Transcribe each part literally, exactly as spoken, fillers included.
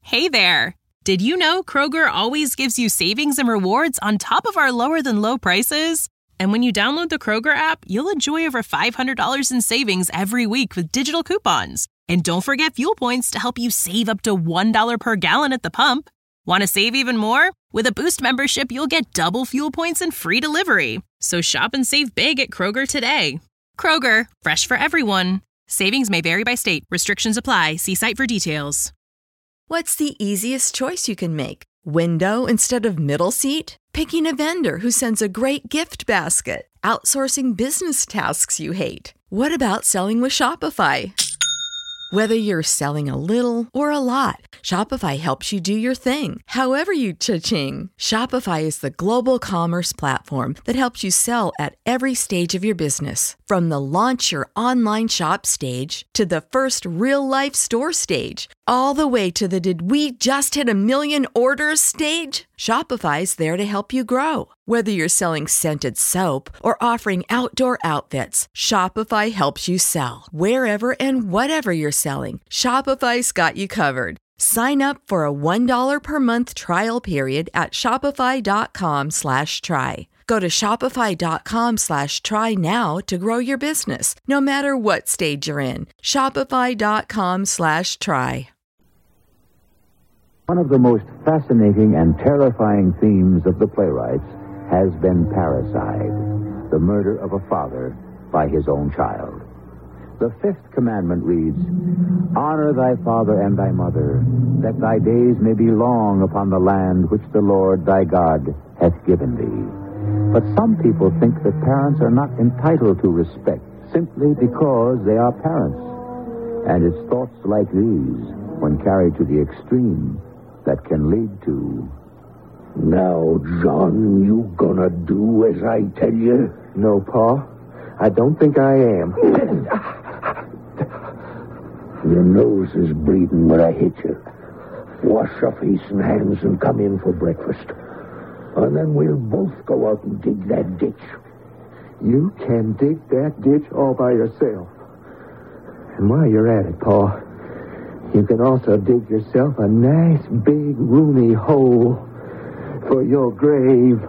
Hey there! Did you know Kroger always gives you savings and rewards on top of our lower-than-low prices? And when you download the Kroger app, you'll enjoy over five hundred dollars in savings every week with digital coupons. And don't forget fuel points to help you save up to one dollar per gallon at the pump. Want to save even more? With a Boost membership, you'll get double fuel points and free delivery. So shop and save big at Kroger today. Kroger, fresh for everyone. Savings may vary by state. Restrictions apply. See site for details. What's the easiest choice you can make? Window instead of middle seat? Picking a vendor who sends a great gift basket? Outsourcing business tasks you hate? What about selling with Shopify? Whether you're selling a little or a lot, Shopify helps you do your thing, however you cha-ching. Shopify is the global commerce platform that helps you sell at every stage of your business. From the launch your online shop stage to the first real-life store stage, all the way to the did we just hit a million orders stage. Shopify's there to help you grow. Whether you're selling scented soap or offering outdoor outfits, Shopify helps you sell. Wherever and whatever you're selling, Shopify's got you covered. Sign up for a one dollar per month trial period at shopify.com slash try. Go to shopify.com slash try now to grow your business, no matter what stage you're in. Shopify.com slash try. One of the most fascinating and terrifying themes of the playwrights has been parricide, the murder of a father by his own child. The fifth commandment reads, "Honor thy father and thy mother, that thy days may be long upon the land which the Lord thy God hath given thee." But some people think that parents are not entitled to respect simply because they are parents. And it's thoughts like these, when carried to the extreme, that can lead to... Now, John, you gonna do as I tell you? No, Pa. I don't think I am. Your nose is bleeding where I hit you. Wash your face and hands and come in for breakfast. And then we'll both go out and dig that ditch. You can dig that ditch all by yourself. And while you're at it, Pa, you can also dig yourself a nice big roomy hole for your grave.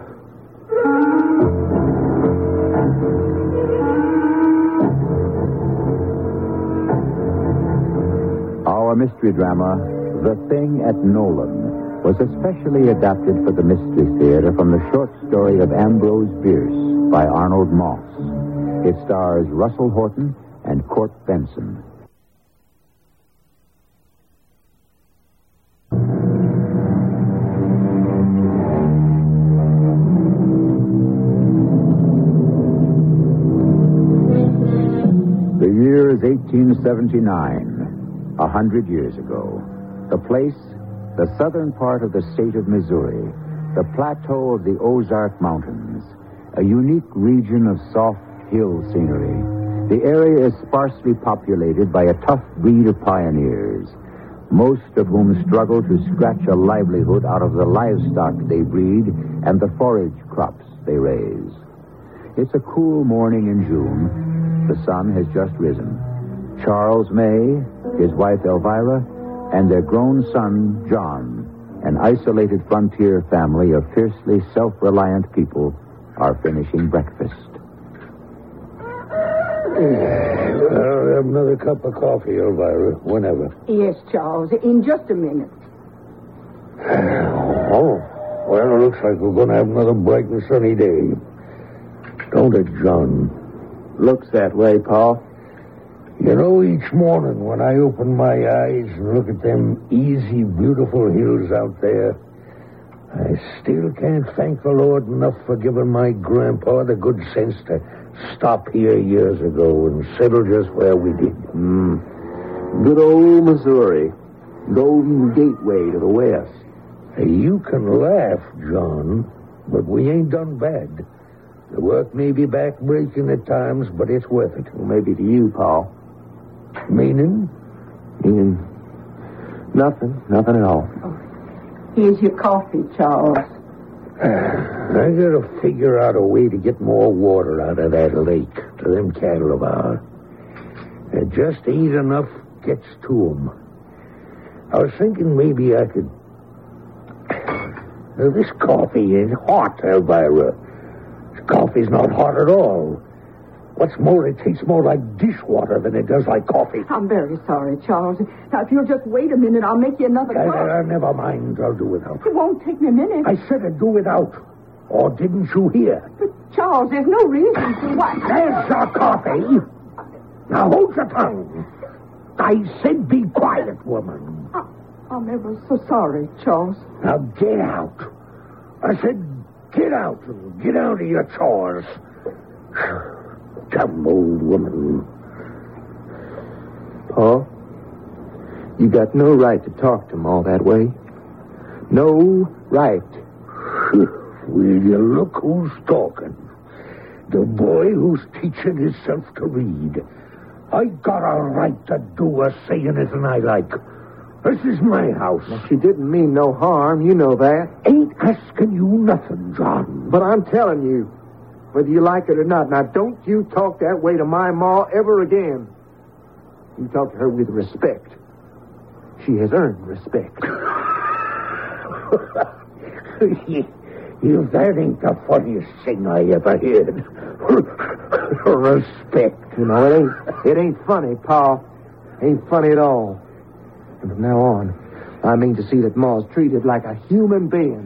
Our mystery drama, The Thing at Nolan, was especially adapted for the Mystery Theater from the short story of Ambrose Bierce by Arnold Moss. It stars Russell Horton and Court Benson. The year is eighteen seventy-nine, a hundred years ago. The place, the southern part of the state of Missouri, the plateau of the Ozark Mountains, a unique region of soft hill scenery. The area is sparsely populated by a tough breed of pioneers, most of whom struggle to scratch a livelihood out of the livestock they breed and the forage crops they raise. It's a cool morning in June. The sun has just risen. Charles May, his wife Elvira, and their grown son, John, an isolated frontier family of fiercely self-reliant people, are finishing breakfast. I'll have another cup of coffee, Elvira, whenever. Yes, Charles, in just a minute. Oh, well, it looks like we're going to have another bright and sunny day. Don't it, John? Looks that way, Pa. You know, each morning when I open my eyes and look at them easy, beautiful hills out there, I still can't thank the Lord enough for giving my grandpa the good sense to stop here years ago and settle just where we did. Mm. Good old Missouri. Golden gateway to the west. Hey, you can laugh, John, but we ain't done bad. The work may be back-breaking at times, but it's worth it. Well, maybe to you, Pa. Meaning? Meaning nothing. Nothing at all. Oh, here's your coffee, Charles. I gotta figure out a way to get more water out of that lake to them cattle of ours. It just ain't enough gets to them. I was thinking maybe I could... Now, this coffee is hot, Elvira. This coffee's not hot at all. What's more, it tastes more like dishwater than it does like coffee. I'm very sorry, Charles. Now, if you'll just wait a minute, I'll make you another I, cup. I, I, never mind. I'll do without. It won't take me a minute. I said I'd do without. Or didn't you hear? But, Charles, there's no reason to what... There's your coffee. Now hold your tongue. I said be quiet, woman. I, I'm ever so sorry, Charles. Now get out. I said get out and get out of your chores. Dumb old woman. Pa, you got no right to talk to him all that way. No right. Will you look who's talking? The boy who's teaching himself to read. I got a right to do or say anything I like. This is my house. Well, she didn't mean no harm. You know that. Ain't asking you nothing, John. But I'm telling you, whether you like it or not, now don't you talk that way to my ma ever again. You talk to her with respect. She has earned respect. If that ain't the funniest thing I ever heard. Respect. You know, it ain't it ain't funny, Pa. Ain't funny at all. And from now on, I mean to see that Ma's treated like a human being.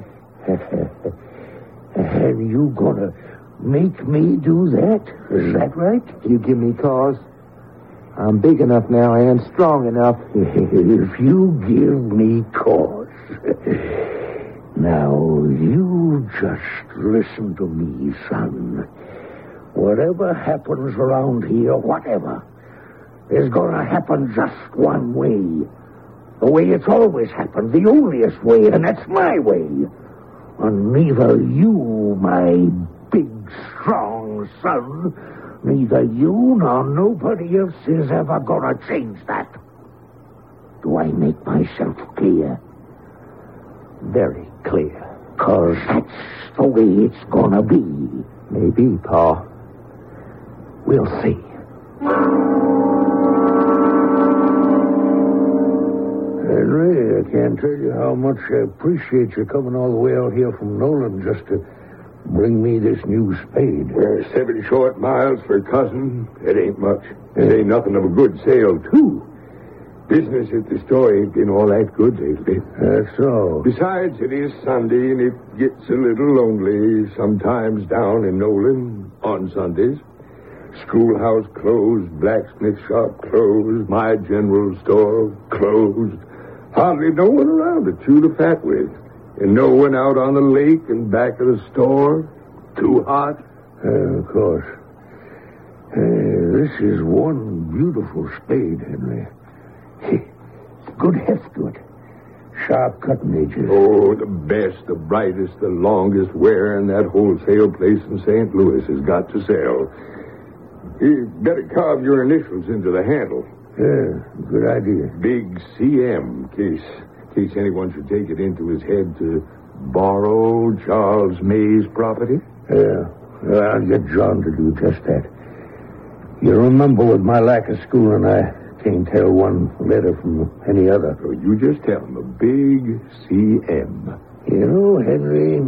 And you gonna make me do that? Is that right? You give me cause. I'm big enough now and strong enough. If you give me cause. Now, you just listen to me, son. Whatever happens around here, whatever, is gonna happen just one way. The way it's always happened, the onlyest way, and that's my way. And neither you, my big, strong son, neither you nor nobody else is ever gonna change that. Do I make myself clear? Very clear. 'Cause that's the way it's gonna be. Maybe, Pa. We'll see. Henry, I can't tell you how much I appreciate you coming all the way out here from Nolan just to bring me this new spade. Well, seven short miles for a cousin, it ain't much. It ain't nothing of a good sale, too. Business at the store ain't been all that good lately. That's all. Besides, it is Sunday, and it gets a little lonely sometimes down in Nolan on Sundays. Schoolhouse closed, blacksmith shop closed, my general store closed. Hardly no one around to chew the fat with. And no one out on the lake and back of the store. Too hot. Uh, of course. Uh, this is one beautiful spade, Henry. Good heft to it. Sharp cutting edges. Oh, the best, the brightest, the longest wearing that wholesale place in Saint Louis has got to sell. You better carve your initials into the handle. Yeah, good idea. Big C M, case case anyone should take it into his head to borrow Charles May's property. Yeah, well, I'll get John to do just that. You remember with my lack of schooling, I can't tell one letter from any other. So you just tell him a big C M. You know, Henry,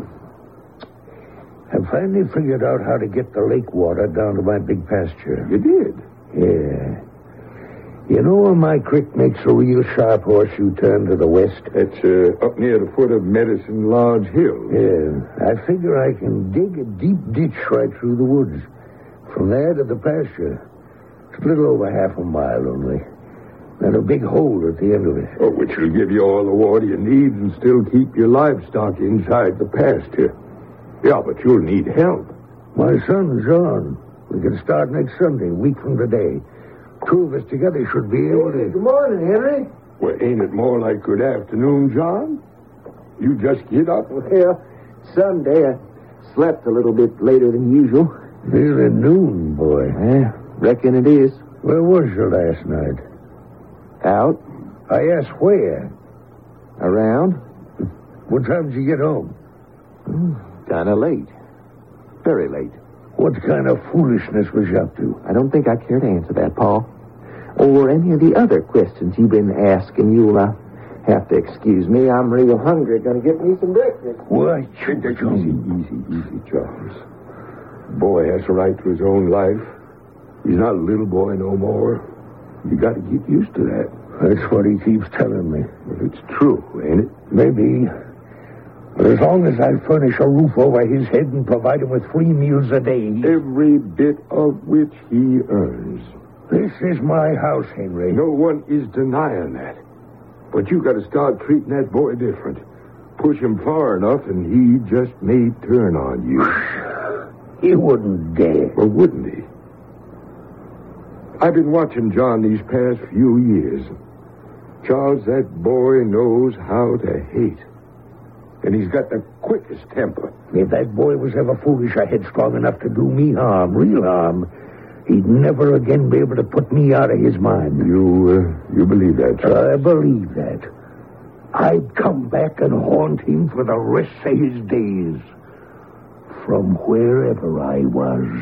I finally figured out how to get the lake water down to my big pasture. You did? Yeah. You know where my creek makes a real sharp horseshoe turn to the west? It's uh, up near the foot of Medicine Lodge Hill. Yeah. I figure I can dig a deep ditch right through the woods. From there to the pasture. It's a little over half a mile only. And a big hole at the end of it. Oh, which will give you all the water you need and still keep your livestock inside the pasture. Yeah, but you'll need help. My son, John. We can start next Sunday, a week from today. Two of us together should be able to... Good morning, Henry. Well, ain't it more like good afternoon, John? You just get up? Well, Sunday I slept a little bit later than usual. Nearly noon, boy. Yeah, reckon it is. Where was you last night? Out. I asked where. Around. What time did you get home? Kind of late. Very late. What kind of foolishness was you up to? I don't think I care to answer that, Paul. Or any of the other questions you've been asking. You'll uh, Have to excuse me. I'm real hungry. Gonna get me some breakfast. What? Easy, easy, easy, Charles. Boy has a right to his own life. He's not a little boy no more. You got to get used to that. That's what he keeps telling me. Well, it's true, ain't it? Maybe. But as long as I furnish a roof over his head and provide him with three meals a day... Every bit of which he earns. This is my house, Henry. No one is denying that. But you got to start treating that boy different. Push him far enough and he just may turn on you. He wouldn't dare. Or wouldn't he? I've been watching John these past few years. Charles, that boy knows how to hate. And he's got the quickest temper. If that boy was ever foolish or headstrong enough to do me harm, real harm, he'd never again be able to put me out of his mind. You, uh, you believe that, Charles? I believe that. I'd come back and haunt him for the rest of his days. From wherever I was.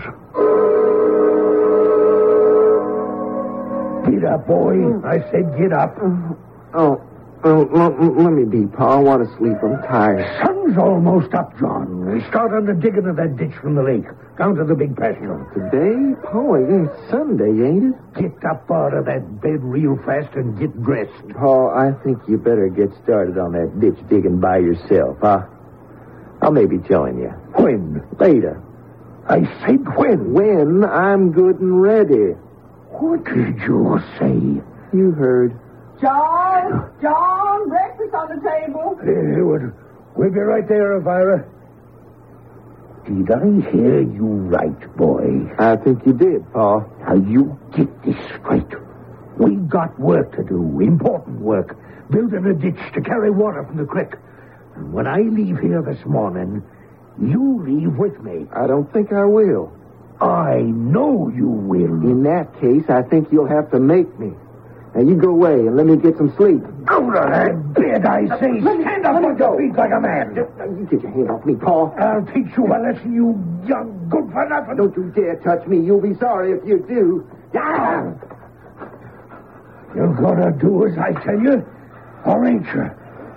Get up, boy. I said get up. Oh, oh let, let me be, Pa. I want to sleep. I'm tired. Sun's almost up, John. We start on the digging of that ditch from the lake, down to the big pasture. Today? Pa, it's Sunday, ain't it? Get up out of that bed real fast and get dressed. Pa, I think you better get started on that ditch digging by yourself, huh? I'll maybe join you. When? Later. I said when? When I'm good and ready. What did you say? You heard. John! John! Breakfast on the table. Hey, we'll, we'll be right there, Elvira. Did I hear you right, boy? I think you did, Pa. Now, you get this straight. We've got work to do, important work. Building a ditch to carry water from the creek. And when I leave here this morning, you leave with me. I don't think I will. I know you will. In that case, I think you'll have to make me. Now, you go away and let me get some sleep. Out of that bed, I say. Stand up on your feet like a man. You get your hand off me, Paul. I'll teach you a lesson, you young good-for-nothing. Don't you dare touch me. You'll be sorry if you do. Down! You're gonna do as I tell you, or ain't you?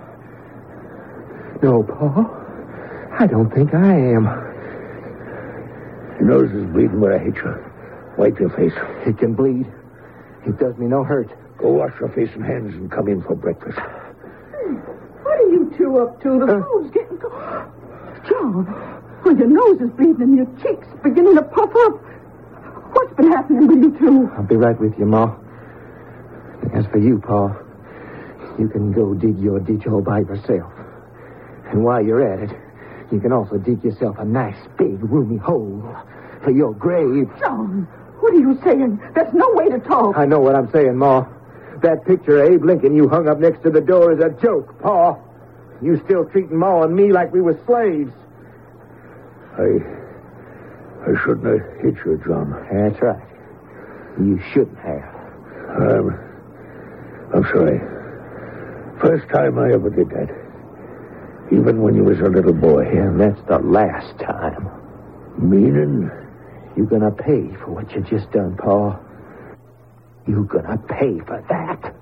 No, Paul. I don't think I am. Your nose is bleeding where I hit you. Wipe your face. It can bleed. It does me no hurt. Go wash your face and hands and come in for breakfast. What are you two up to? The uh, food's getting cold. John, well, your nose is bleeding and your cheeks beginning to puff up. What's been happening with you two? I'll be right with you, Ma. As for you, Pa, you can go dig your ditch all by yourself. And while you're at it, you can also dig yourself a nice, big, roomy hole for your grave. John, what are you saying? There's no way to talk. I know what I'm saying, Ma. That picture of Abe Lincoln you hung up next to the door is a joke, Pa. You still treating Ma and me like we were slaves. I... I shouldn't have hit you, John. That's right. You shouldn't have. I'm... I'm sorry. First time I ever did that. Even when you was a little boy. Yeah, and that's the last time. Meaning? You're gonna pay for what you just done, Pa. You're gonna pay for that.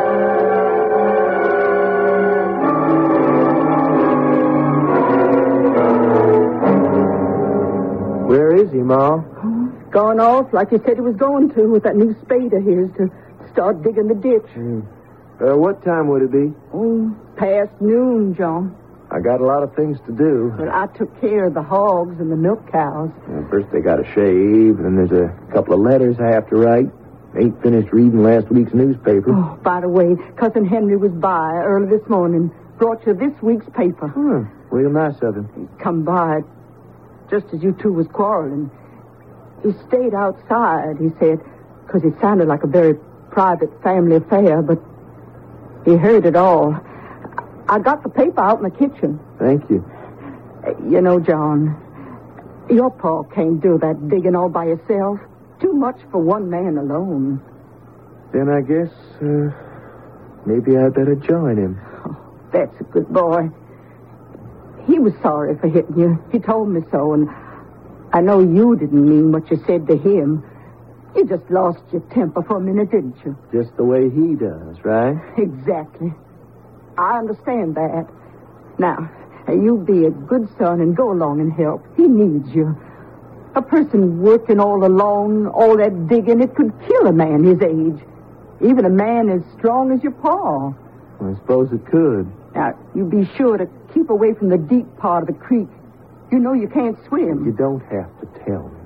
Where is he, Ma? Oh, gone off like he said he was going to with that new spade of his to start digging the ditch. Mm. Uh, what time would it be? Oh, past noon, John. I got a lot of things to do. But I took care of the hogs and the milk cows. Well, first they got to shave, and there's a couple of letters I have to write. Ain't finished reading last week's newspaper. Oh, by the way, Cousin Henry was by early this morning. Brought you this week's paper. Hmm, real nice of him. He come by just as you two was quarreling. He stayed outside, he said, because it sounded like a very private family affair, but he heard it all. I got the paper out in the kitchen. Thank you. Uh, you know, John, your pa can't do that digging all by yourself. Too much for one man alone. Then I guess, uh, maybe I better join him. Oh, that's a good boy. He was sorry for hitting you. He told me so, and I know you didn't mean what you said to him. You just lost your temper for a minute, didn't you? Just the way he does, right? Exactly. I understand that. Now, you be a good son and go along and help. He needs you. A person working all alone, all that digging, it could kill a man his age. Even a man as strong as your pa. I suppose it could. Now, you be sure to keep away from the deep part of the creek. You know you can't swim. You don't have to tell me.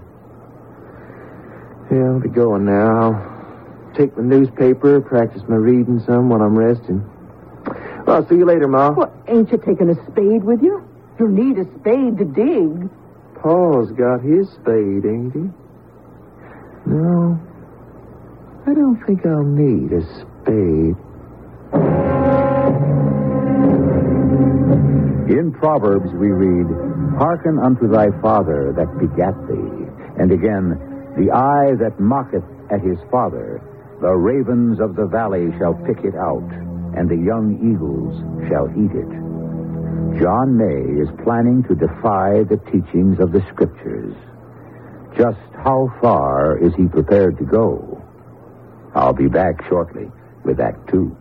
Yeah, I'll be going now. I'll take my newspaper, practice my reading some when I'm resting. Well, I'll see you later, Ma. Well, ain't you taking a spade with you? You'll need a spade to dig. Paul's got his spade, ain't he? No, I don't think I'll need a spade. In Proverbs we read, "Hearken unto thy father that begat thee," and again, "The eye that mocketh at his father, the ravens of the valley shall pick it out, and the young eagles shall eat it." John May is planning to defy the teachings of the Scriptures. Just how far is he prepared to go? I'll be back shortly with Act Two.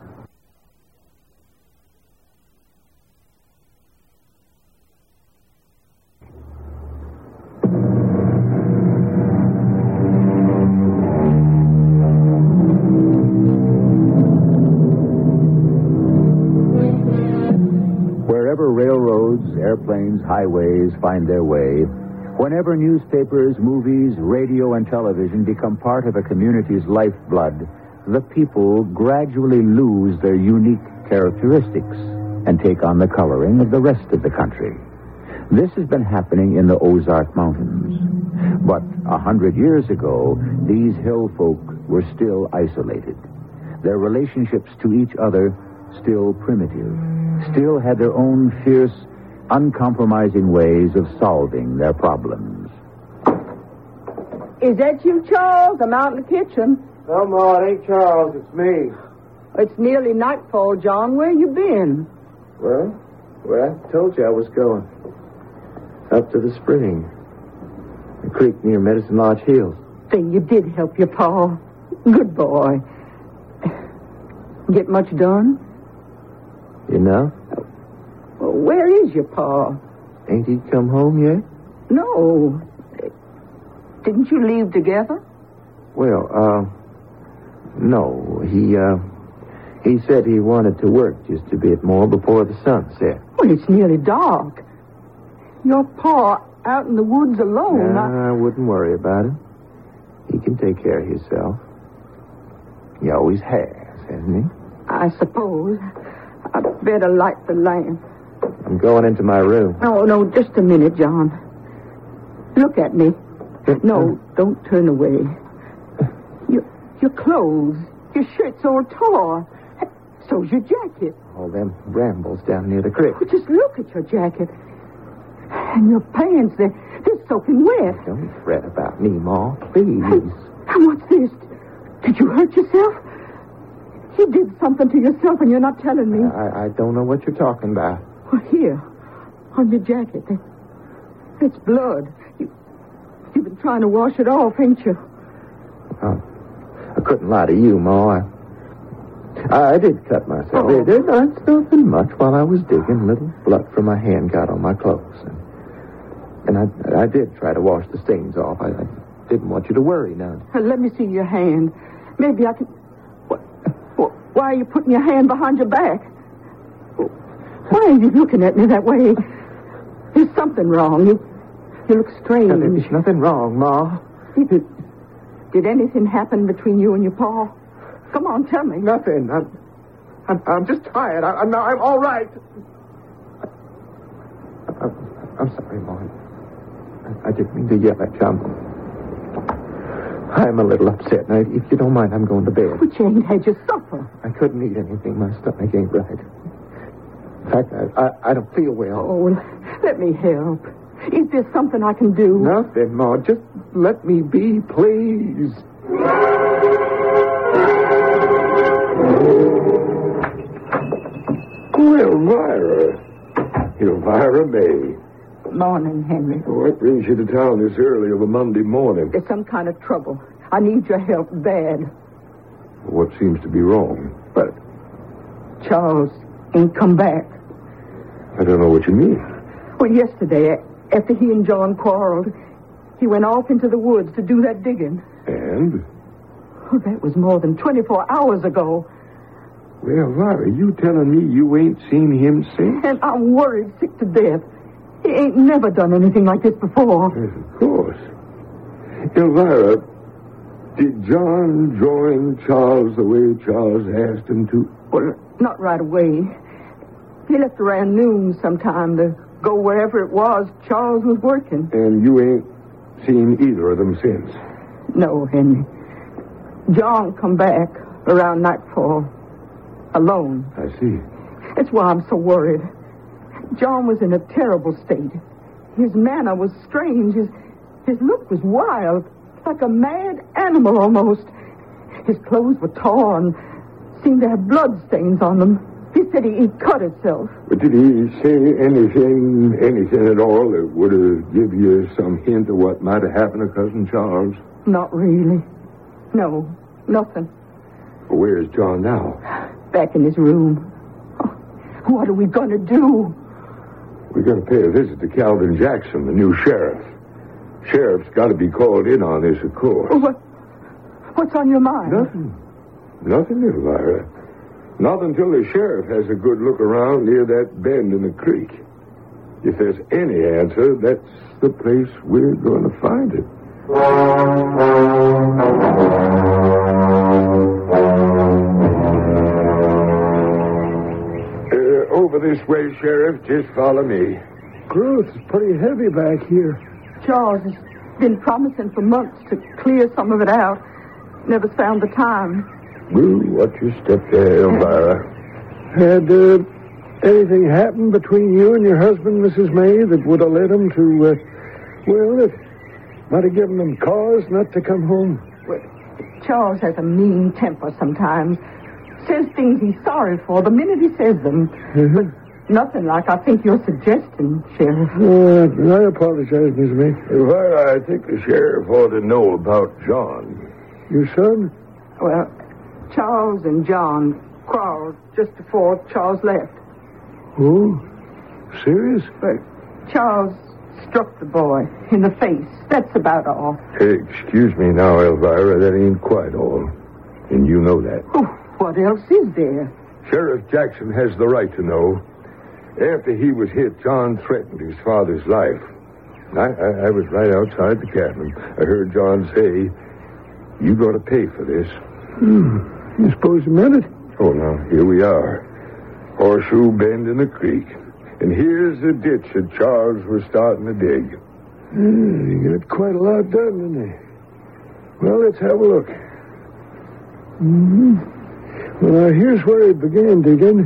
Wherever railroads, airplanes, highways find their way, whenever newspapers, movies, radio, and television become part of a community's lifeblood, the people gradually lose their unique characteristics and take on the coloring of the rest of the country. This has been happening in the Ozark Mountains. But a hundred years ago, these hill folk were still isolated. Their relationships to each other still primitive, still had their own fierce, uncompromising ways of solving their problems. Is that you, Charles? I'm out in the kitchen. No, Ma, it ain't Charles, it's me. It's nearly nightfall, John. Where you been? Well, well, I told you I was going. Up to the spring. The creek near Medicine Lodge Hills. Then you did help your pa. Good boy. Get much done? Enough? Well, where is your pa? Ain't he come home yet? No. Didn't you leave together? Well, uh, no. He, uh, he said he wanted to work just a bit more before the sun set. Well, it's nearly dark. Your pa out in the woods alone. Nah, I... I wouldn't worry about him. He can take care of himself. He always has, hasn't he? I suppose. I'd better light the lamp. I'm going into my room. No, no, just a minute, John. Look at me. No, don't turn away. Your, your clothes, your shirt's all tore. So's your jacket. All them brambles down near the creek. Oh, just look at your jacket. And your pants, they're, they're soaking wet. Don't fret about me, Ma, please. Hey, and what's this? Did you hurt yourself? You did something to yourself and you're not telling me. I, I don't know what you're talking about. Well, here, on your jacket, there, it's blood. You, you've been trying to wash it off, ain't you? Oh, I couldn't lie to you, Ma. I, I did cut myself. Oh. There's not nothing much while I was digging. Little blood from my hand got on my clothes. And, and I, I did try to wash the stains off. I, I didn't want you to worry none. Uh, let me see your hand. Maybe I can... What, what, why are you putting your hand behind your back? Why are you looking at me that way? There's something wrong. You you look strange. Now, there's nothing wrong, Ma. Did, did anything happen between you and your pa? Come on, tell me. Nothing. I'm, I'm, I'm just tired. I, I'm, I'm all right. I, I'm, I'm sorry, Ma. I, I didn't mean to yell at you. I'm a little upset. Now, if you don't mind, I'm going to bed. But you ain't had your supper. I couldn't eat anything. My stomach ain't right. In fact, I, I, I don't feel well. Oh, well, let me help. Is there something I can do? Nothing, Ma. Just let me be, please. Oh, Elvira. Elvira May. Good morning, Henry. What brings you to town this early of a Monday morning? There's some kind of trouble. I need your help bad. What seems to be wrong? But, Charles, ain't come back. I don't know what you mean. Well, yesterday, after he and John quarreled, he went off into the woods to do that digging. And? Oh, that was more than twenty-four hours ago. Well, Elvira, you telling me you ain't seen him since? And I'm worried sick to death. He ain't never done anything like this before. Yes, of course. Elvira, did John join Charles the way Charles asked him to? Well, not right away. He left around noon sometime to go wherever it was Charles was working. And you ain't seen either of them since? No, Henry. John come back around nightfall, alone. I see. That's why I'm so worried. John was in a terrible state. His manner was strange. His, his look was wild, like a mad animal almost. His clothes were torn, seemed to have blood stains on them. He said he, he cut himself. But did he say anything, anything at all that would have give you some hint of what might have happened to Cousin Charles? Not really. No, nothing. Well, where's John now? Back in his room. Oh, what are we going to do? We're going to pay a visit to Calvin Jackson, the new sheriff. Sheriff's got to be called in on this, of course. What? What's on your mind? Nothing. Nothing, Elvira. Not until the sheriff has a good look around near that bend in the creek. If there's any answer, that's the place we're going to find it. Uh, over this way, Sheriff. Just follow me. Growth is pretty heavy back here. Charles has been promising for months to clear some of it out. Never found the time. Well, watch your step there, Elvira. Had uh, anything happened between you and your husband, Missus May, that would have led him to, uh, well, it might have given them cause not to come home? Well, Charles has a mean temper sometimes. Says things he's sorry for the minute he says them. Mm-hmm. But nothing like I think you're suggesting, Sheriff. Oh, I apologize, Miss May. Elvira, I think the sheriff ought to know about John. Your son? Well, Charles and John quarreled just before Charles left. Oh, serious? But Charles struck the boy in the face. That's about all. Hey, excuse me now, Elvira. That ain't quite all. And you know that. Oh, what else is there? Sheriff Jackson has the right to know. After he was hit, John threatened his father's life. I, I, I was right outside the cabin. I heard John say, "You got to pay for this." Hmm. You suppose you meant it? Oh, now, here we are. Horseshoe Bend in the creek. And here's the ditch that Charles was starting to dig. Yeah, you got quite a lot done, didn't you? Well, let's have a look. Mm-hmm. Well, now, here's where he began digging.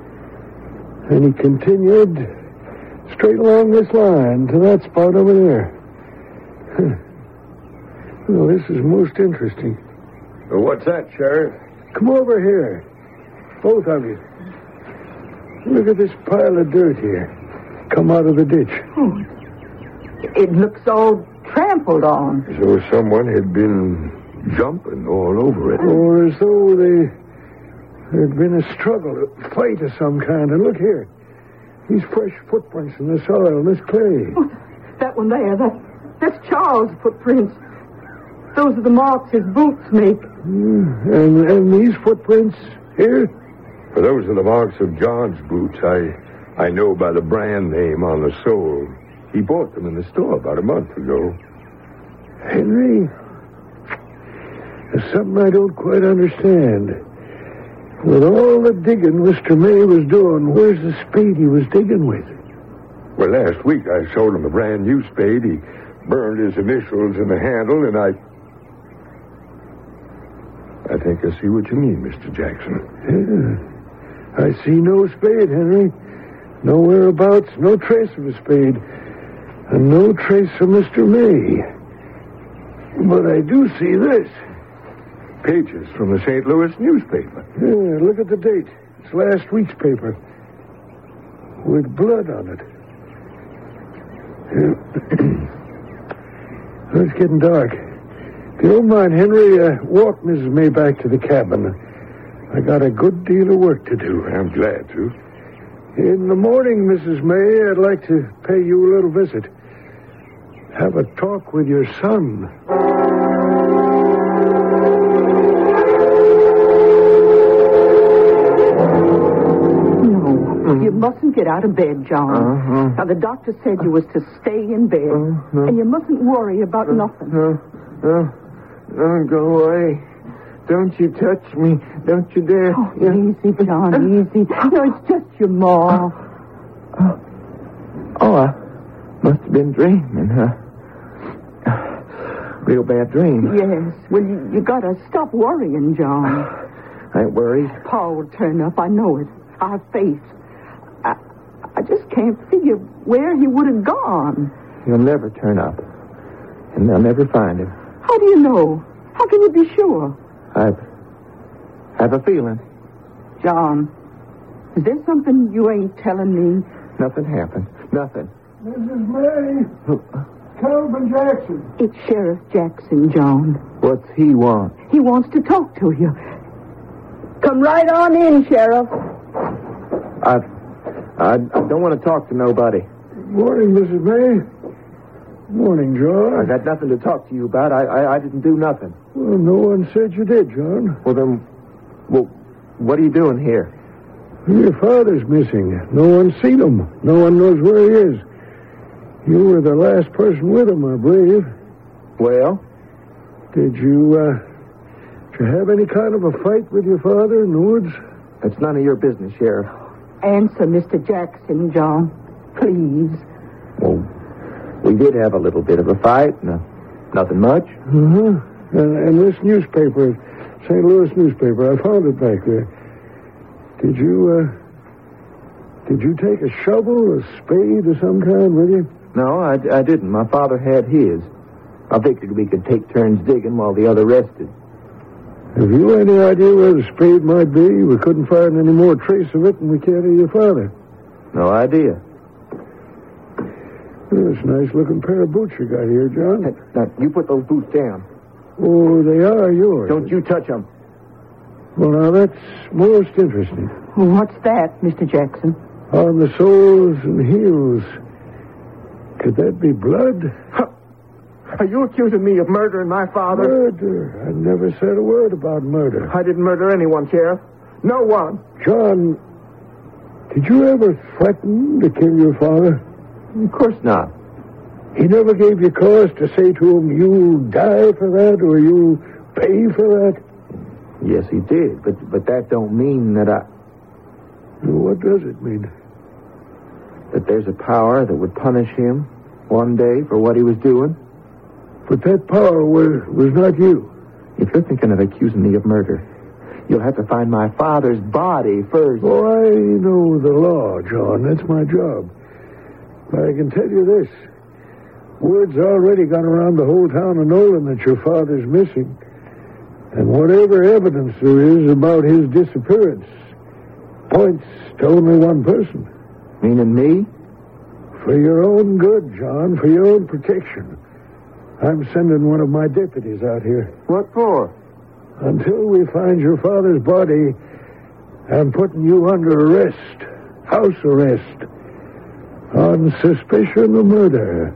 And he continued straight along this line to that spot over there. Huh. Well, this is most interesting. Well, what's that, Sheriff? Come over here. Both of you. Look at this pile of dirt here. Come out of the ditch. Oh, it looks all trampled on. As though someone had been jumping all over it. Or as though they, there'd been a struggle, a fight of some kind. And look here. These fresh footprints in the soil and this clay. Oh, that one there, that, that's Charles' footprints. Those are the marks his boots make. Mm, and, and these footprints here? For those are the marks of John's boots. I I know by the brand name on the sole. He bought them in the store about a month ago. Henry, there's something I don't quite understand. With all the digging Mister May was doing, where's the spade he was digging with? Well, last week I sold him a brand new spade. He burned his initials in the handle, and I... I think I see what you mean, Mister Jackson. Yeah. I see no spade, Henry. No whereabouts, no trace of a spade. And no trace of Mister May. But I do see this. Pages from the Saint Louis newspaper. Yeah, look at the date. It's last week's paper. With blood on it. Yeah. It's getting dark. If you don't mind, Henry, uh, walk Missus May back to the cabin. I got a good deal of work to do. I'm glad to. In the morning, Missus May, I'd like to pay you a little visit. Have a talk with your son. No, you mustn't get out of bed, John. Uh-huh. Now, the doctor said you was to stay in bed. Uh-huh. And you mustn't worry about uh, nothing. No, no, no, go away. Don't you touch me. Don't you dare. Oh, yeah. easy, John, easy. No, it's just your ma. Oh, oh I must have been dreaming, huh? Real bad dream. Yes. Well, you, you gotta stop worrying, John. I ain't worried. Paul will turn up. I know it. I have faith. I, I just can't figure where he would have gone. He'll never turn up. And they'll never find him. How do you know? How can you be sure? I've... have a feeling. John, is there something you ain't telling me? Nothing happened. Nothing. Missus May. Calvin Jackson. It's Sheriff Jackson, John. What's he want? He wants to talk to you. Come right on in, Sheriff. I... I, I don't want to talk to nobody. Morning, Missus May. Morning, John. I got nothing to talk to you about. I, I, I didn't do nothing. Well, no one said you did, John. Well, then... Well, what are you doing here? Your father's missing. No one's seen him. No one knows where he is. You were the last person with him, I believe. Well? Did you, uh... did you have any kind of a fight with your father in the woods? That's none of your business, Sheriff. Answer, Mister Jackson, John. Please. Well, we did have a little bit of a fight. No, nothing much. Uh-huh. And, and this newspaper, Saint Louis newspaper, I found it back there. Did you, uh... Did you take a shovel, a spade of some kind with you? No, I, I didn't. My father had his. I figured we could take turns digging while the other rested. Have you any idea where the spade might be? We couldn't find any more trace of it than we can of your father. No idea. Well, it's a nice-looking pair of boots you got here, John. Now, now, you put those boots down. Oh, they are yours. Don't you touch them. Well, now, that's most interesting. What's that, Mister Jackson? On the soles and heels. Could that be blood? Huh. Are you accusing me of murdering my father? Murder? I never said a word about murder. I didn't murder anyone, Sheriff. No one. John, did you ever threaten to kill your father? Of course not. He never gave you cause to say to him, you'll die for that or you'll pay for that? Yes, he did, but but that don't mean that I... What does it mean? That there's a power that would punish him one day for what he was doing. But that power was, was not you. If you're thinking of accusing me of murder, you'll have to find my father's body first. Oh, I know the law, John. That's my job. But I can tell you this. Word's already gone around the whole town of Nolan that your father's missing. And whatever evidence there is about his disappearance points to only one person. Meaning me? For your own good, John, for your own protection. I'm sending one of my deputies out here. What for? Until we find your father's body, I'm putting you under arrest, house arrest, on suspicion of murder.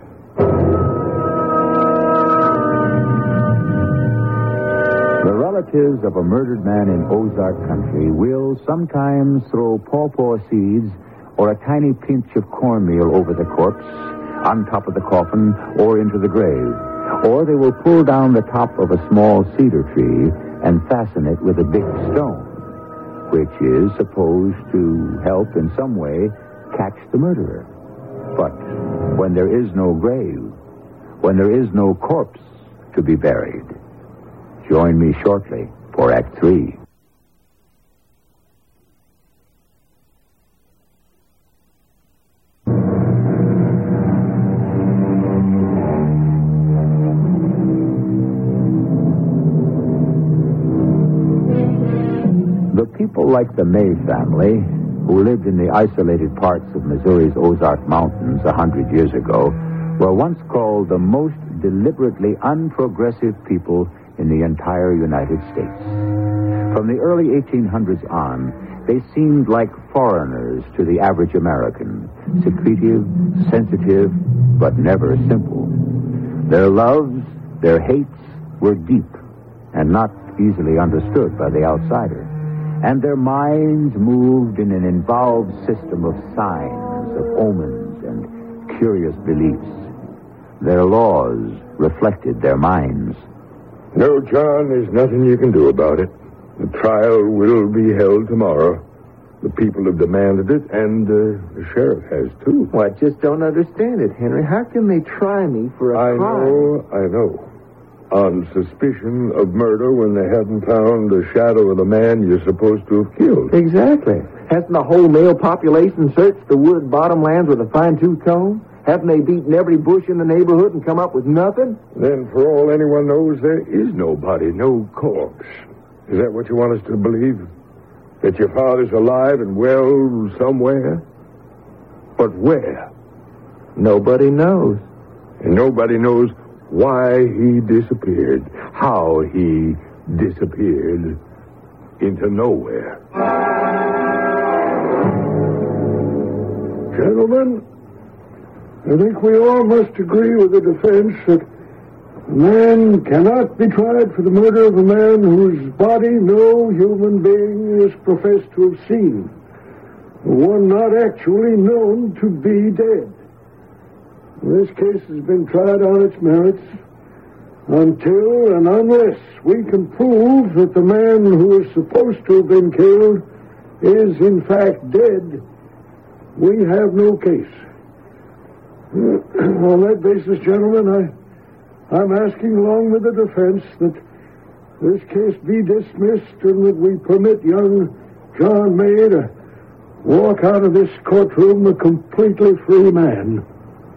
The relatives of a murdered man in Ozark country will sometimes throw pawpaw seeds or a tiny pinch of cornmeal over the corpse, on top of the coffin, or into the grave. Or they will pull down the top of a small cedar tree and fasten it with a big stone, which is supposed to help in some way catch the murderer. But when there is no grave, when there is no corpse to be buried, join me shortly for Act Three. The people like the May family, who lived in the isolated parts of Missouri's Ozark Mountains a hundred years ago, were once called the most deliberately unprogressive people in the entire United States. From the early eighteen hundreds on, They seemed like foreigners to the average American, secretive, sensitive, but never simple. Their loves, their hates were deep and not easily understood by the outsider. And their minds moved in an involved system of signs, of omens, and curious beliefs. Their laws reflected their minds. No, John, there's nothing you can do about it. The trial will be held tomorrow. The people have demanded it, and uh, the sheriff has, too. Well, I just don't understand it, Henry. How can they try me for a I crime? I know, I know. On suspicion of murder when they haven't found the shadow of the man you're supposed to have killed. Exactly. Hasn't the whole male population searched the wood bottomlands with a fine-tooth comb? Haven't they beaten every bush in the neighborhood and come up with nothing? Then, for all anyone knows, there is nobody, no corpse. Is that what you want us to believe? That your father's alive and well somewhere? But where? Nobody knows. And nobody knows why he disappeared, how he disappeared into nowhere. Gentlemen, I think we all must agree with the defense that a man cannot be tried for the murder of a man whose body no human being is professed to have seen, one not actually known to be dead. This case has been tried on its merits until and unless we can prove that the man who is supposed to have been killed is in fact dead. We have no case. On that basis, gentlemen, I, I'm asking along with the defense that this case be dismissed and that we permit young John May to walk out of this courtroom a completely free man.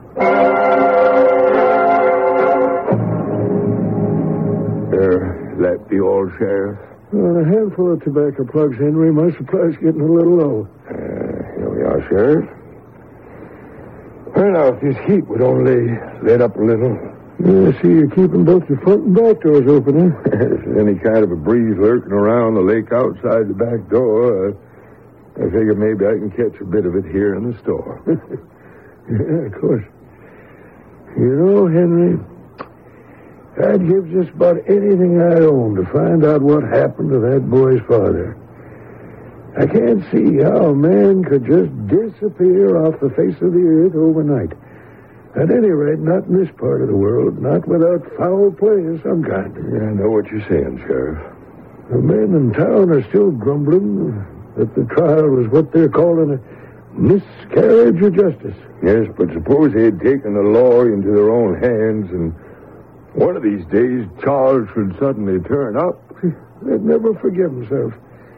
Uh, that the all, Sheriff? Well, a handful of tobacco plugs, Henry. My supply's getting a little low. Uh, here we are, Sheriff. Well, now, if this heat would only let up a little. Yeah, I see you're keeping both your front and back doors open, huh? If there's any kind of a breeze lurking around the lake outside the back door, uh, I figure maybe I can catch a bit of it here in the store. Yeah, of course. You know, Henry, I'd give just about anything I own to find out what happened to that boy's father. I can't see how a man could just disappear off the face of the earth overnight. At any rate, not in this part of the world, not without foul play of some kind. Yeah, I know what you're saying, Sheriff. The men in town are still grumbling that the trial was what they're calling a miscarriage of justice. Yes, but suppose they had taken the law into their own hands and one of these days Charles should suddenly turn up. They'd never forgive himself.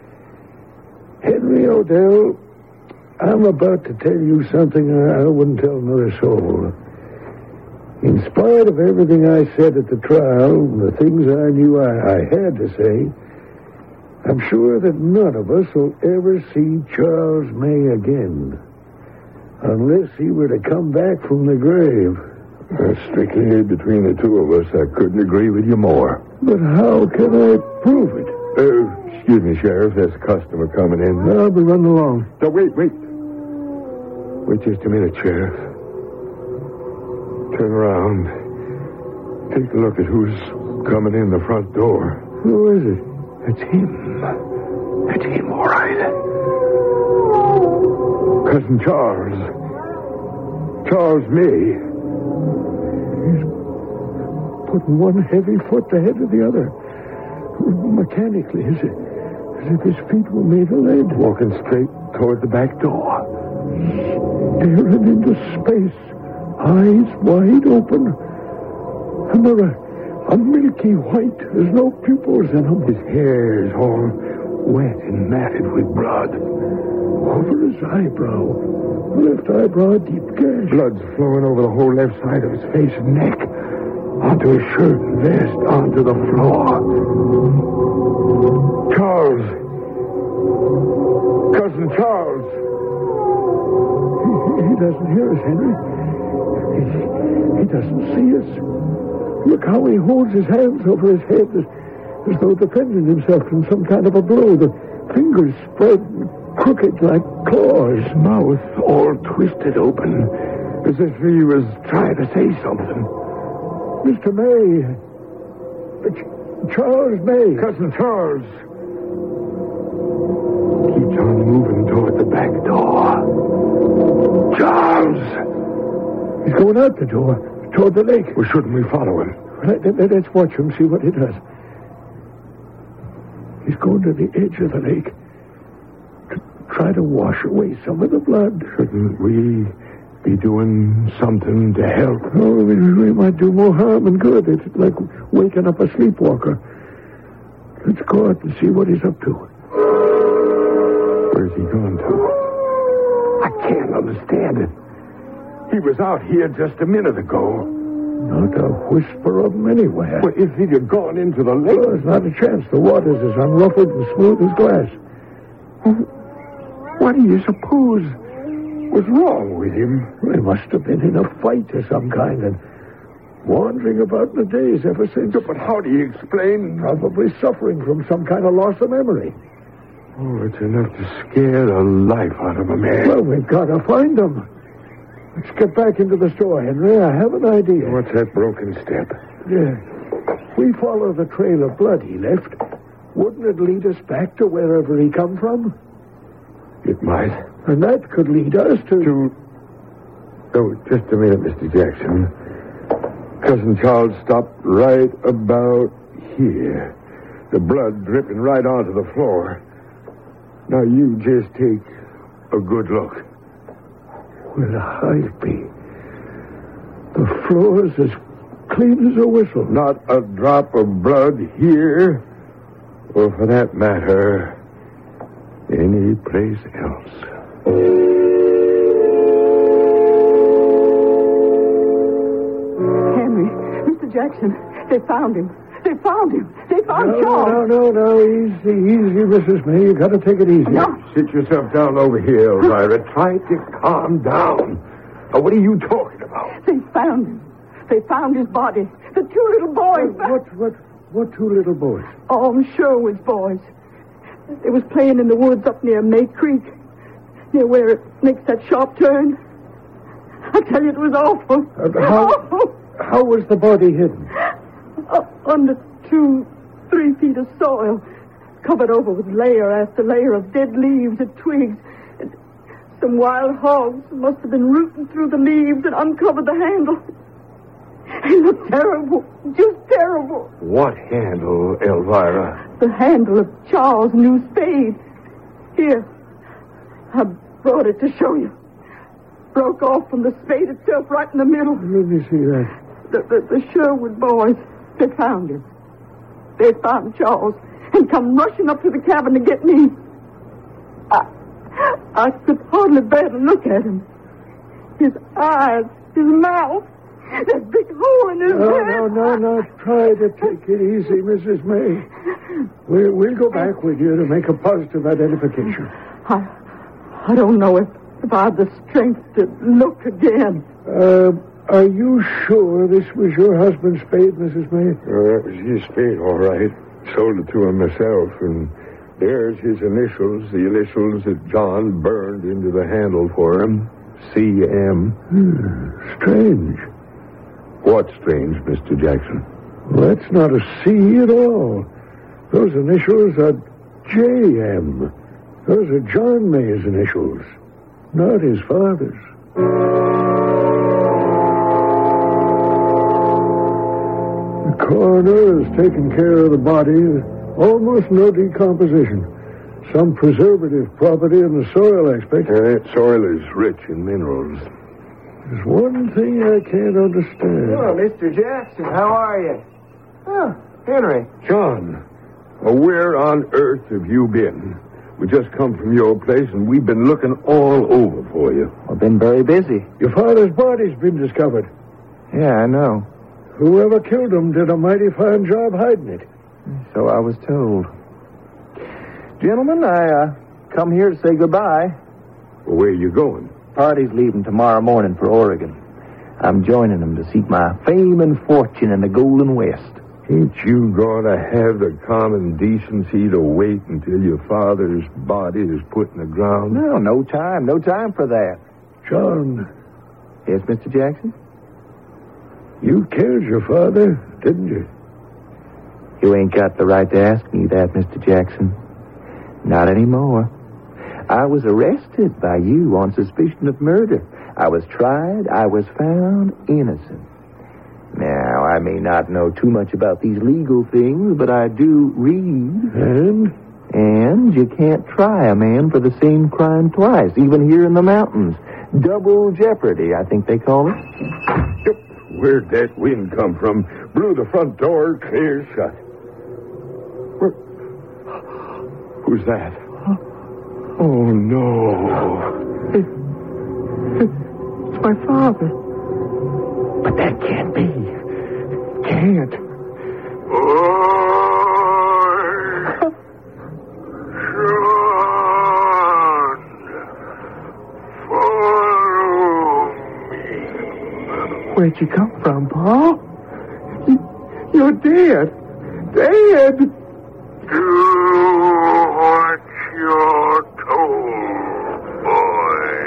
Henry Odell, I'm about to tell you something I wouldn't tell another soul. In spite of everything I said at the trial, the things I knew I, I had to say, I'm sure that none of us will ever see Charles May again. Unless he were to come back from the grave. Uh, strictly between the two of us, I couldn't agree with you more. But how can I prove it? Uh, excuse me, Sheriff. There's a customer coming in. I'll be running along. No, wait, wait. Wait just a minute, Sheriff. Turn around. Take a look at who's coming in the front door. Who is it? It's him. It's him, all right. Cousin Charles. Charles May. He's putting one heavy foot ahead of the other. Mechanically, as if, as if his feet were made of lead. Walking straight toward the back door. Staring into space. Eyes wide open. And they're a, a milky white. There's no pupils in them. His hair is all wet and matted with blood. Over his eyebrow. Left eyebrow, a deep gash. Blood's flowing over the whole left side of his face and neck. Onto his shirt and vest, onto the floor. Charles. Cousin Charles. He, he doesn't hear us, Henry. He, he doesn't see us. Look how he holds his hands over his head as, as though defending himself from some kind of a blow. The fingers spread. crooked like claws. Mouth all twisted open, as if he was trying to say something. Mister May. Uh, Ch- Charles May. Cousin Charles. Keeps on moving toward the back door. Charles! He's going out the door, toward the lake. Well, shouldn't we follow him? Let, let, let's watch him, see what he does. He's going to the edge of the lake to try to wash away some of the blood. Shouldn't we be doing something to help? Oh, we, we might do more harm than good. It's like waking up a sleepwalker. Let's go out and see what he's up to. Where's he going to? I can't understand it. He was out here just a minute ago. Not a whisper of him anywhere. Well, if he'd have gone into the lake... Well, there's not a chance. The water's as unruffled and smooth as glass. What do you suppose was wrong with him? Well, he must have been in a fight of some kind and wandering about in the days ever since. But how do you explain... Probably suffering from some kind of loss of memory. Oh, it's enough to scare the life out of a man. Well, we've got to find him. Let's get back into the store, Henry. I have an idea. What's that broken step? Yeah. We follow the trail of blood he left. Wouldn't it lead us back to wherever he come from? It might. And that could lead us to... To... Oh, just a minute, Mister Jackson. Cousin Charles stopped right about here. The blood dripping right onto the floor. Now, you just take a good look. Well, the hive bee. The floor's as clean as a whistle. Not a drop of blood here, or for that matter, any place else. Henry, Mister Jackson, they found him. They found him. They found no, Charles. No, no, no, easy, easy, Missus May. You got to take it easy. No. Sit yourself down over here, Elvira. Try to calm down. Now, what are you talking about? They found him. They found his body. The two little boys. What, what, what, what two little boys? Oh, Sherwood's boys. They was playing in the woods up near May Creek, near where it makes that sharp turn. I tell you, it was awful. Uh, how, awful. How was the body hidden? Uh, under two, three feet of soil, covered over with layer after layer of dead leaves and twigs. And some wild hogs must have been rooting through the leaves and uncovered the handle. It looked terrible, just terrible. What handle, Elvira? The handle of Charles' new spade. Here, I brought it to show you. Broke off from the spade itself right in the middle. Let me see that. The, the, the Sherwood boys, they found him. They found Charles and come rushing up to the cabin to get me. I, I could hardly bear to look at him. His eyes, his mouth, that big hole in his no, head. No, no, no, try to take it easy, Missus May. We'll, we'll go back with you to make a positive identification. I, I don't know if, if I have the strength to look again. Uh, are you sure this was your husband's spade, Missus May? Uh, that was his spade, all right. Sold it to him myself, and there's his initials, the initials that John burned into the handle for him. C M. Hmm, strange. What's strange, Mister Jackson? Well, that's not a C at all. Those initials are J M. Those are John May's initials, not his father's. The coroner has taken care of the body. Almost no decomposition. Some preservative property in the soil, I expect. Uh, that soil is rich in minerals. There's one thing I can't understand. Oh, Mister Jackson, how are you? Oh, Henry. John, well, where on earth have you been? We just come from your place, and we've been looking all over for you. I've been very busy. Your father's body's been discovered. Yeah, I know. Whoever killed him did a mighty fine job hiding it. So I was told. Gentlemen, I uh, come here to say goodbye. Well, where are you going? Party's leaving tomorrow morning for Oregon. I'm joining them to seek my fame and fortune in the Golden West. Ain't you gonna have the common decency to wait until your father's body is put in the ground? No, no time. No time for that. John. Yes, Mister Jackson? You killed your father, didn't you? You ain't got the right to ask me that, Mister Jackson. Not anymore. I was arrested by you on suspicion of murder. I was tried. I was found innocent. Now, I may not know too much about these legal things, but I do read. And? And you can't try a man for the same crime twice, even here in the mountains. Double jeopardy, I think they call it. Yep. Where'd that wind come from? Blew the front door clear shut. Where? Who's that? Oh, no. It, it, it's my father. But that can't be. Can't. Where'd you come from, Paul? You, you're dead. Dead. Do what you're told, boy.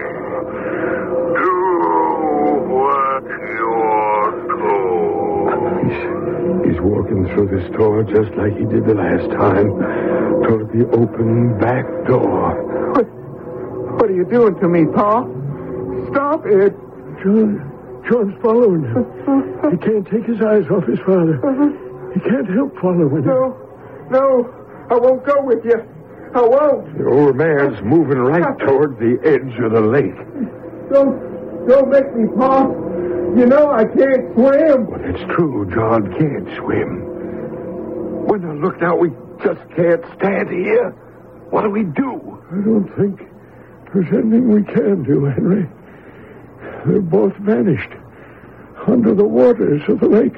Do what you're told. He's, he's walking through this door just like he did the last time. Toward the open back door. What, what are you doing to me, Paul? Stop it. John... John's following him. He can't take his eyes off his father. He can't help following him. No, no, I won't go with you. I won't. The old man's moving right toward the edge of the lake. Don't, don't make me, Paul. You know I can't swim. Well, it's true, John can't swim. When I look now, we just can't stand here. What do we do? I don't think there's anything we can do, Henry. They're both vanished under the waters of the lake.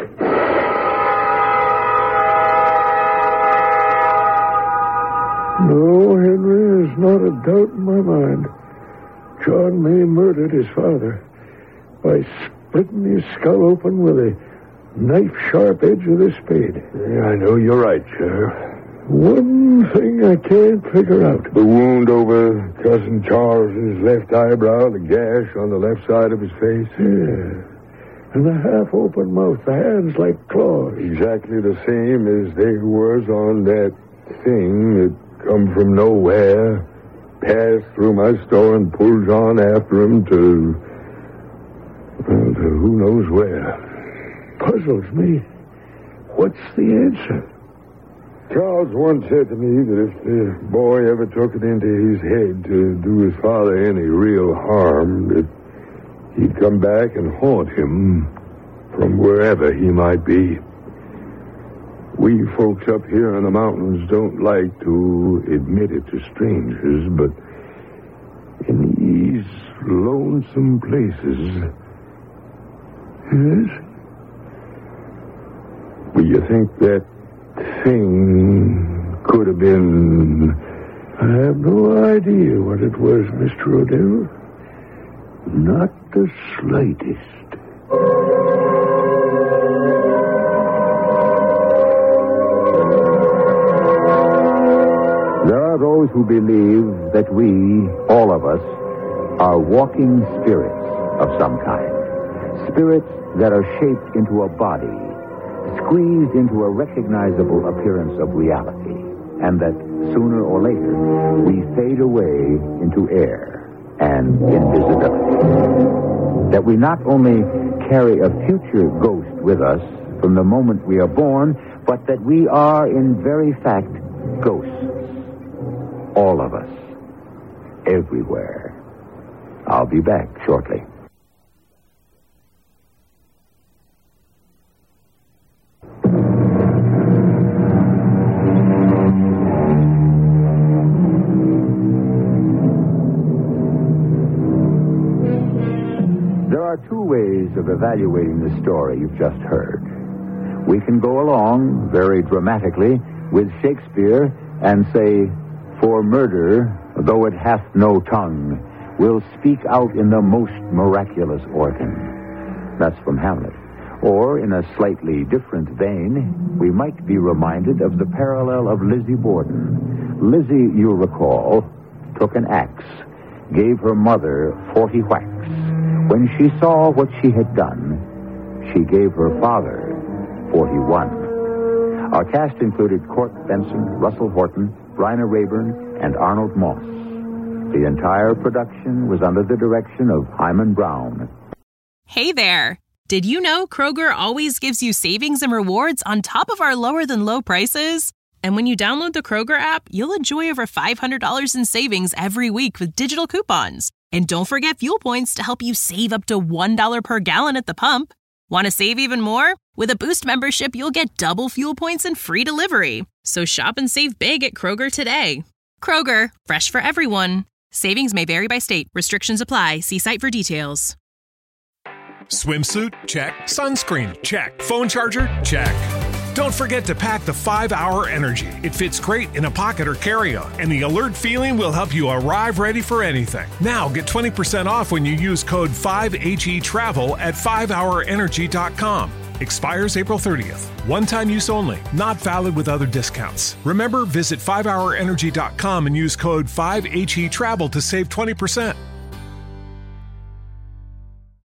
No, Henry, there's not a doubt in my mind. John May murdered his father by splitting his skull open with a knife-sharp edge of this spade. Yeah, I know you're right, Sheriff. One thing I can't figure out. The wound over Cousin Charles's left eyebrow, the gash on the left side of his face. Yeah. And the half-open mouth, the hands like claws. Exactly the same as they was on that thing that come from nowhere, passed through my store and pulled John after him to, well, to who knows where. Puzzles me. What's the answer? Charles once said to me that if the boy ever took it into his head to do his father any real harm, that he'd come back and haunt him from wherever he might be. We folks up here in the mountains don't like to admit it to strangers, but in these lonesome places... Yes? Well, you think that thing could have been... I have no idea what it was, Mister Odell. Not the slightest. There are those who believe that we, all of us, are walking spirits of some kind. Spirits that are shaped into a body, squeezed into a recognizable appearance of reality, and that sooner or later we fade away into air and invisibility. That we not only carry a future ghost with us from the moment we are born, but that we are in very fact ghosts. All of us. Everywhere. I'll be back shortly. There are two ways of evaluating the story you've just heard. We can go along very dramatically with Shakespeare and say, "For murder, though it hath no tongue, will speak out in the most miraculous organ." That's from Hamlet. Or, in a slightly different vein, we might be reminded of the parallel of Lizzie Borden. Lizzie, you'll recall, took an axe, gave her mother forty whacks. When she saw what she had done, she gave her father forty-one. Our cast included Court Benson, Russell Horton, Bryna Rayburn, and Arnold Moss. The entire production was under the direction of Hyman Brown. Hey there! Did you know Kroger always gives you savings and rewards on top of our lower-than-low prices? And when you download the Kroger app, you'll enjoy over five hundred dollars in savings every week with digital coupons. And don't forget fuel points to help you save up to one dollar per gallon at the pump. Want to save even more? With a Boost membership, you'll get double fuel points and free delivery. So shop and save big at Kroger today. Kroger, fresh for everyone. Savings may vary by state. Restrictions apply. See site for details. Swimsuit? Check. Sunscreen? Check. Phone charger? Check. Don't forget to pack the five hour Energy. It fits great in a pocket or carry-on, and the alert feeling will help you arrive ready for anything. Now get twenty percent off when you use code five H E Travel at five hour energy dot com. Expires April thirtieth. One-time use only. Not valid with other discounts. Remember, visit five hour energy dot com and use code five H E Travel to save twenty percent.